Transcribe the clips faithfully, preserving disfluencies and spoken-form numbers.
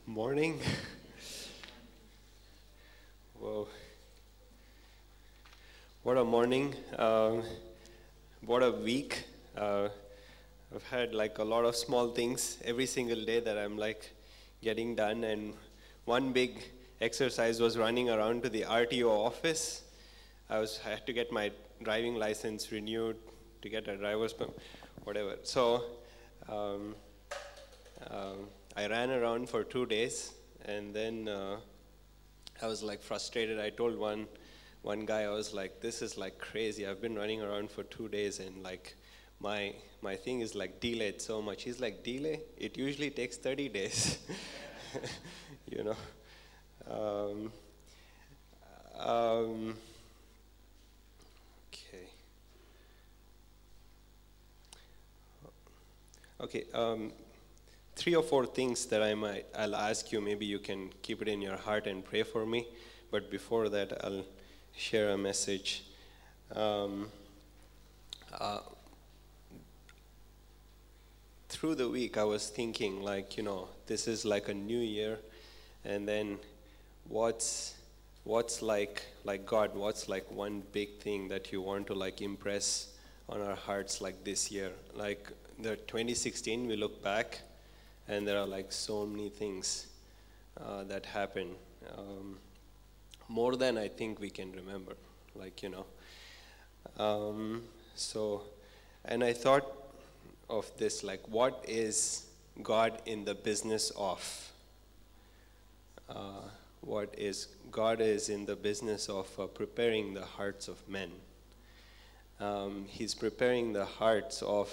Morning. Whoa. What a morning. Um, what a week. Uh, I've had like a lot of small things every single day that I'm like getting done. And one big exercise was running around to the R T O office. I was I had to get my driving license renewed, to get a driver's permit, whatever. So um, um, I ran around for two days, and then uh, I was like frustrated. I told one one guy, I was like, "This is like crazy. I've been running around for two days, and like my my thing is like delayed so much." He's like, "Delay? It usually takes thirty days." you know. Um, um, okay. Okay. Um, three or four things that I might I'll ask you. Maybe you can keep it in your heart and pray for me. But before that, I'll share a message. Um, uh, through the week, I was thinking, like, you know, this is like a new year, and then what's what's like like God, what's like one big thing that you want to like impress on our hearts like this year? Like the twenty sixteen, we look back, and there are like so many things uh, that happen. Um, more than I think we can remember, like, you know. Um, so, and I thought of this, like, what is God in the business of? Uh, what is, God is in the business of uh, preparing the hearts of men. Um, he's preparing the hearts of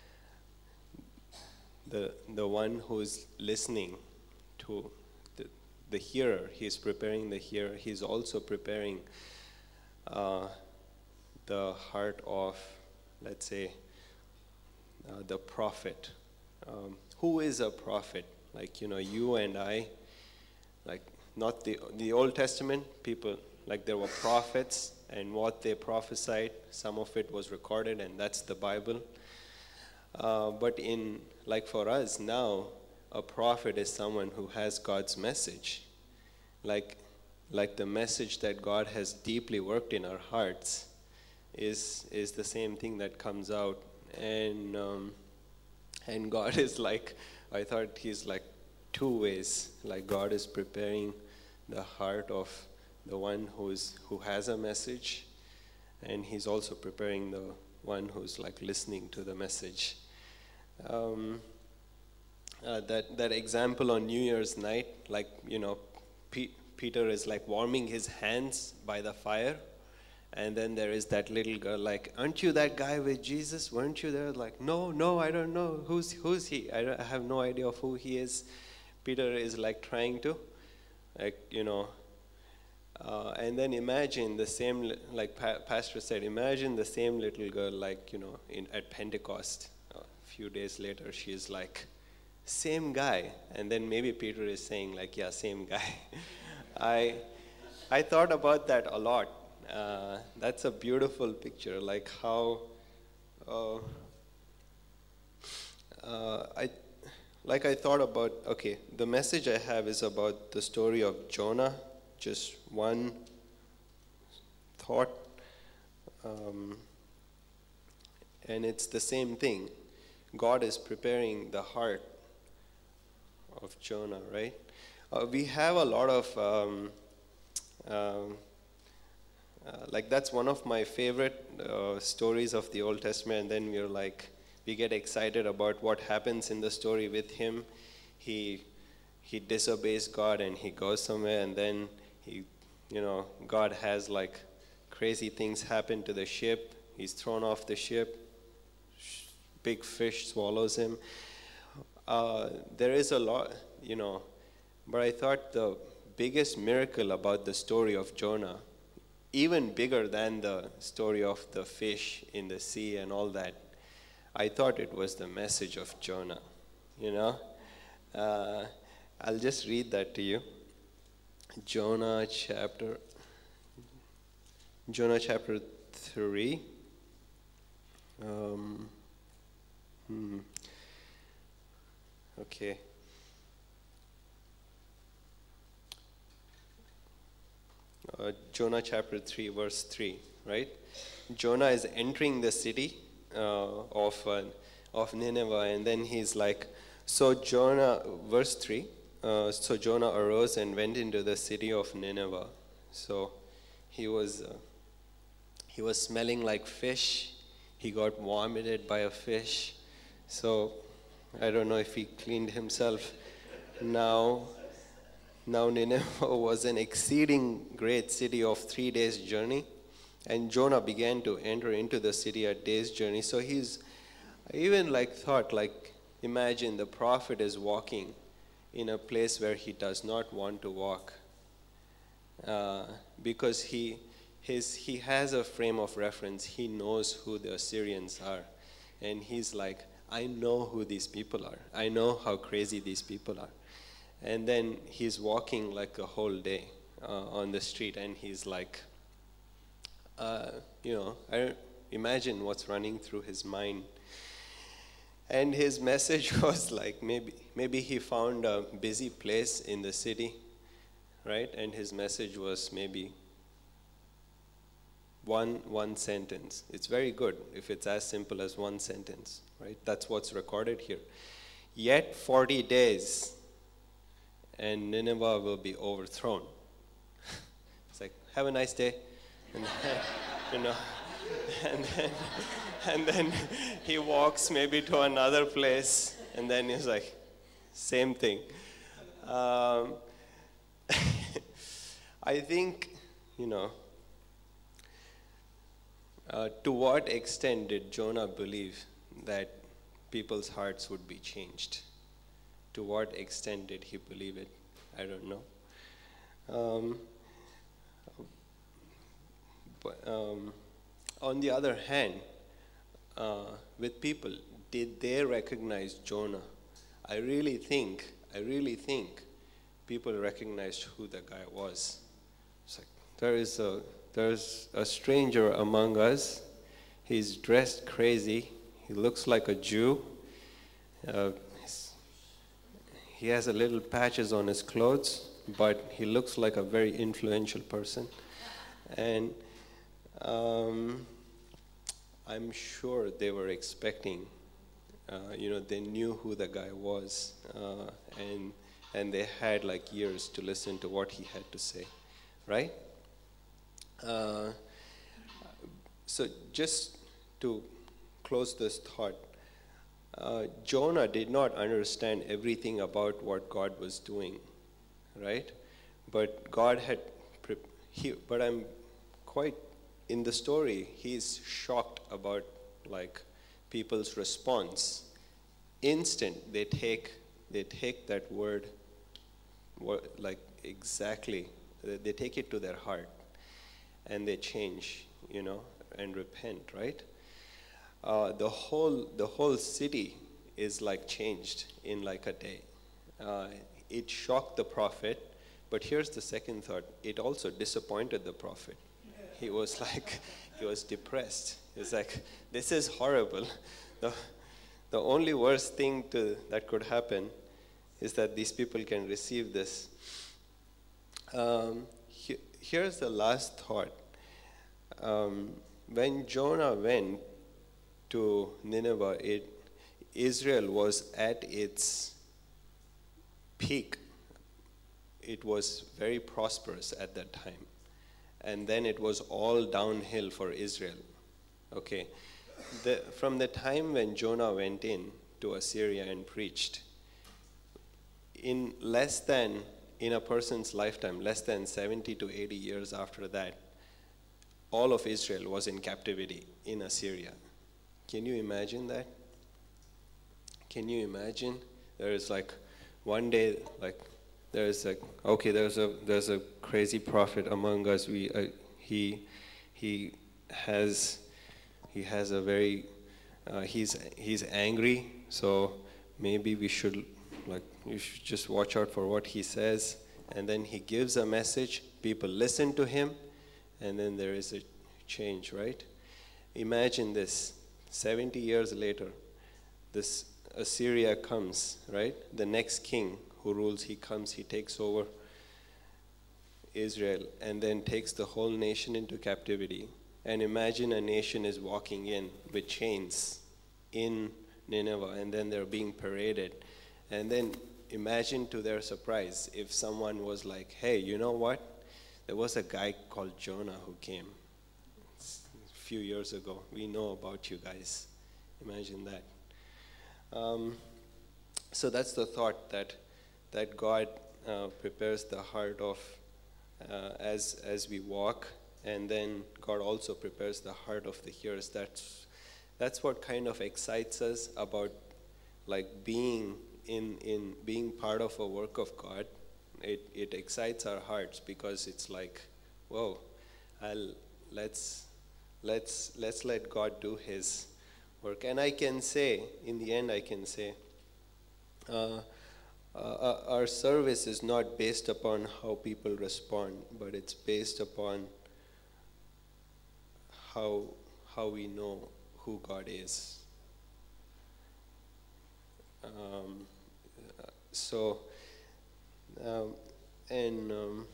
the, the one who's listening to the hearer. He's preparing the hearer. He's also preparing uh, the heart of, let's say, uh, the prophet. Um, who is a prophet? Like, you know, you and I, like, not the the Old Testament people, like there were prophets, and what they prophesied, some of it was recorded, and that's the Bible. Uh, but in, like for us now, a prophet is someone who has God's message. Like, like the message that God has deeply worked in our hearts is is the same thing that comes out. And um, and God is like, I thought he's like two ways. Like God is preparing the heart of the one who's who has a message, and he's also preparing the one who's like listening to the message. Um, uh, that that example on New Year's night, like, you know, P- Peter is like warming his hands by the fire, and then there is that little girl like, "Aren't you that guy with Jesus? Weren't you there?" Like, "No, no, I don't know. Who's who's he? I, don't, I have no idea of who he is." Peter is like trying to, like, you know, uh, and then imagine the same, like pa- Pastor said, imagine the same little girl, like, you know, in at Pentecost. A few days later, she's like, same guy. And then maybe Peter is saying like, yeah, same guy. I I thought about that a lot. Uh, that's a beautiful picture, like how uh, uh, I like I thought about, okay, the message I have is about the story of Jonah, just one thought, um, and it's the same thing. God is preparing the heart of Jonah, right? Uh, we have a lot of, um, um, uh, like that's one of my favorite uh, stories of the Old Testament, and then we're like, we get excited about what happens in the story with him. He he disobeys God and he goes somewhere, and then he, you know, God has like crazy things happen to the ship. He's thrown off the ship. Big fish swallows him. Uh, there is a lot, you know, but I thought the biggest miracle about the story of Jonah, even bigger than the story of the fish in the sea and all that, I thought it was the message of Jonah, you know. Uh, I'll just read that to you. Jonah chapter, Jonah chapter three. Um, hmm. Okay. uh, Jonah chapter three, verse three, right? Jonah is entering the city uh, of, uh, of Nineveh, and then he's like, so Jonah, verse three, uh, so Jonah arose and went into the city of Nineveh. So he was, uh, he was smelling like fish. He got vomited by a fish. So I don't know if he cleaned himself. Now, now Nineveh was an exceeding great city of three days' journey. And Jonah began to enter into the city a day's journey. So he's I even like thought, like, imagine the prophet is walking in a place where he does not want to walk. Uh, because he his he has a frame of reference. He knows who the Assyrians are. And he's like, I know who these people are. I know how crazy these people are. And then he's walking like a whole day uh, on the street, and he's like, uh, you know, I don't imagine what's running through his mind. And his message was like, maybe maybe he found a busy place in the city, right? And his message was maybe one one sentence. It's very good if it's as simple as one sentence, right? That's what's recorded here. Yet forty days, and Nineveh will be overthrown. It's like, have a nice day. And then, you know, and then, and then he walks maybe to another place, and then he's like, same thing. Um, I think, you know, uh, to what extent did Jonah believe that people's hearts would be changed? To what extent did he believe it? I don't know. Um, but, um, on the other hand, uh, with people, did they recognize Jonah? I really think, I really think people recognized who the guy was. It's like, there is a, there's a stranger among us. He's dressed crazy. He looks like a Jew. Uh, he has a little patches on his clothes, but he looks like a very influential person. And um, I'm sure they were expecting, uh, you know, they knew who the guy was, uh, and and they had like years to listen to what he had to say, right? Uh, so just to close this thought, uh, Jonah did not understand everything about what God was doing, right? But God had, pre- he, but I'm quite, in the story, he's shocked about like people's response. Instant, they take, they take that word, like exactly, they take it to their heart, and they change, you know, and repent, right? Uh, the whole the whole city is like changed in like a day. Uh, it shocked the prophet, but here's the second thought: it also disappointed the prophet. He was like, he was depressed. He's like, this is horrible. The, the only worst thing to, that could happen is that these people can receive this. Um, he, here's the last thought. Um, when Jonah went to Nineveh, it, Israel was at its peak. It was very prosperous at that time. And then it was all downhill for Israel. Okay. The, from the time when Jonah went in to Assyria and preached, in less than, in a person's lifetime, less than seventy to eighty years after that, all of Israel was in captivity in Assyria. Can you imagine that? Can you imagine? There is like one day, like there's like, okay, there's a there's a crazy prophet among us. We uh, he he has he has a very uh, he's he's angry. So maybe we should like you should just watch out for what he says. And then he gives a message. People listen to him, and then there is a change, right? Imagine this. seventy years later, this Assyria comes, right? The next king who rules, he comes, he takes over. Israel and then takes the whole nation into captivity. And imagine a nation is walking in with chains in Nineveh, and then they're being paraded. And then imagine, to their surprise, if someone was like, hey, you know what? There was a guy called Jonah who came a few years ago. We know about you guys. Imagine that. Um, so that's the thought, that that God uh, prepares the heart of uh, as as we walk, and then God also prepares the heart of the hearers. That's that's what kind of excites us about, like, being in in being part of a work of God. It it excites our hearts because it's like, whoa, I'll let's let's let's let God do His work. And I can say, in the end, I can say, uh, uh, our service is not based upon how people respond, but it's based upon how how we know who God is. Um, so, um, and um,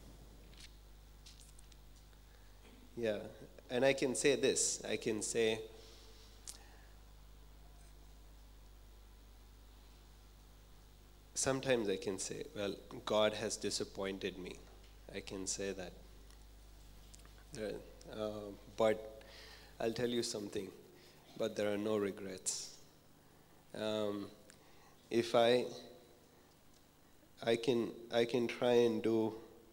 yeah, and I can say this. I can say, sometimes I can say, well, God has disappointed me. I can say that. Uh, but I'll tell you something, but there are no regrets. Um, if I, I can, I can try and do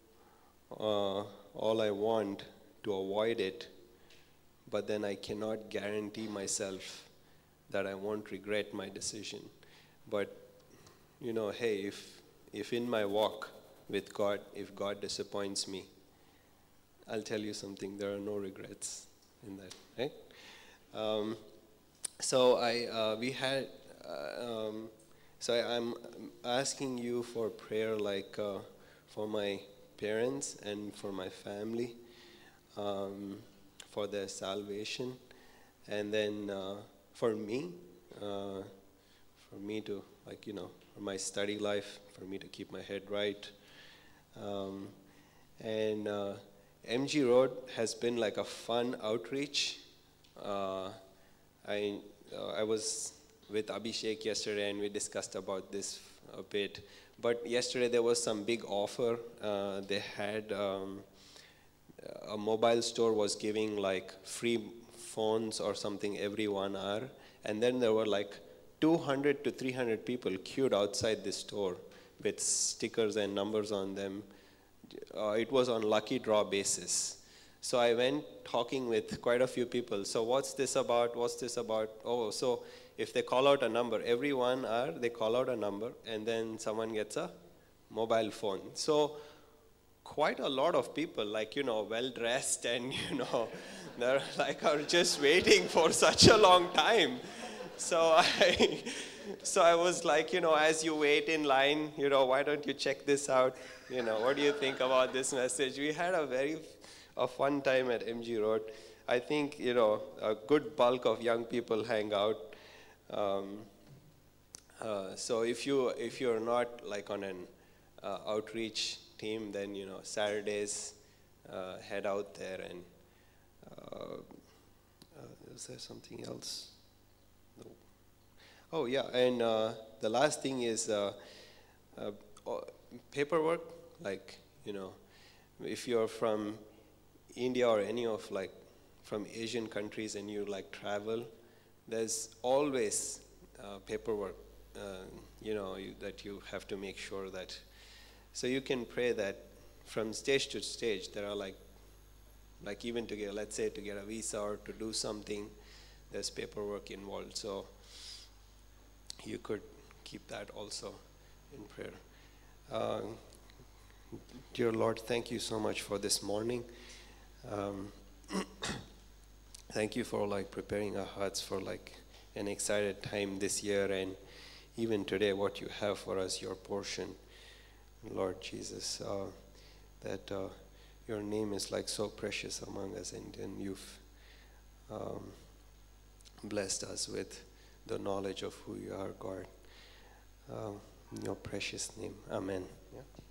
uh, all I want to avoid it, but then I cannot guarantee myself that I won't regret my decision. But you know, hey, if if in my walk with God, if God disappoints me, I'll tell you something, there are no regrets in that, right? Um, so I, uh, we had, uh, um, so I, I'm asking you for prayer, like uh, for my parents and for my family, um, for their salvation, and then uh, for me, uh, for me to, like, you know, for my study life, for me to keep my head right. Um, and uh, M G Road has been like a fun outreach. Uh, I uh, I was with Abhishek yesterday, and we discussed about this a bit. But yesterday there was some big offer. Uh, they had um, a mobile store was giving like free phones or something every one hour, and then there were like two hundred to three hundred people queued outside the store with stickers and numbers on them. Uh, it was on lucky draw basis. So I went talking with quite a few people. So what's this about? What's this about? Oh, so if they call out a number, every one hour they call out a number, and then someone gets a mobile phone. So quite a lot of people, like, you know, well dressed, and, you know, they're like, are just waiting for such a long time. So I, so I was like, you know, as you wait in line, you know, why don't you check this out? You know, what do you think about this message? We had a very a fun time at M G Road. I think, you know, a good bulk of young people hang out. Um, uh, so if you if you're not like on an uh, outreach team, then, you know, Saturdays, uh, head out there. And uh, uh, is there something else? No. Oh yeah, and uh, the last thing is uh, uh, paperwork. Like, you know, if you're from India or any of, like, from Asian countries and you like travel, there's always uh, paperwork, uh, you know, you, that you have to make sure that. So you can pray that from stage to stage there are like, like even to get, let's say, to get a visa or to do something, there's paperwork involved. So you could keep that also in prayer. Uh, dear Lord, thank you so much for this morning. Um, thank you for like preparing our hearts for like an excited time this year, and even today what you have for us, your portion, Lord Jesus, uh, that uh, your name is like so precious among us, and, and you've um, blessed us with the knowledge of who you are, God. Uh, in your precious name, amen. Yeah.